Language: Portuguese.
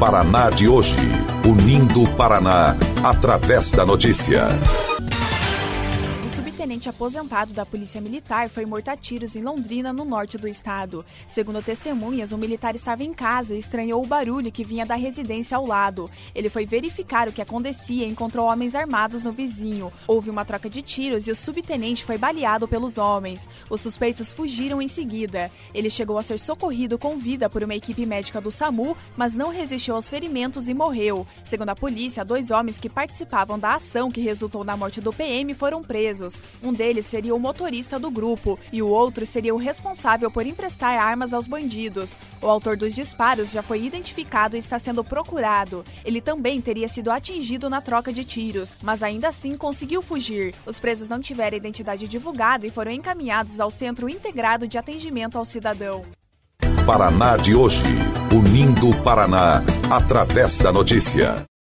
Paraná de hoje, unindo o Paraná através da notícia. O tenente aposentado da Polícia Militar foi morto a tiros em Londrina, no norte do estado. Segundo testemunhas, o militar estava em casa e estranhou o barulho que vinha da residência ao lado. Ele foi verificar o que acontecia e encontrou homens armados no vizinho. Houve uma troca de tiros e o subtenente foi baleado pelos homens. Os suspeitos fugiram em seguida. Ele chegou a ser socorrido com vida por uma equipe médica do SAMU, mas não resistiu aos ferimentos e morreu. Segundo a polícia, 2 homens que participavam da ação que resultou na morte do PM foram presos. Um deles seria o motorista do grupo e o outro seria o responsável por emprestar armas aos bandidos. O autor dos disparos já foi identificado e está sendo procurado. Ele também teria sido atingido na troca de tiros, mas ainda assim conseguiu fugir. Os presos não tiveram identidade divulgada e foram encaminhados ao Centro Integrado de Atendimento ao Cidadão. Paraná de hoje, unindo o Paraná através da notícia.